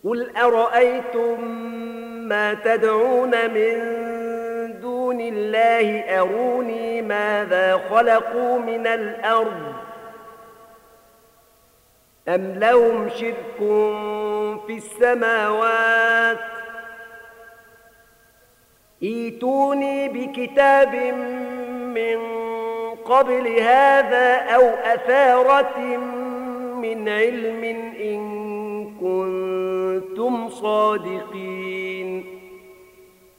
قل أرأيتم ما تدعون من دون الله أروني ماذا خلقوا من الأرض أم لهم شرك في السماوات ائتوني بكتاب من قبل هذا أو أثارة من علم إن كنتم صادقين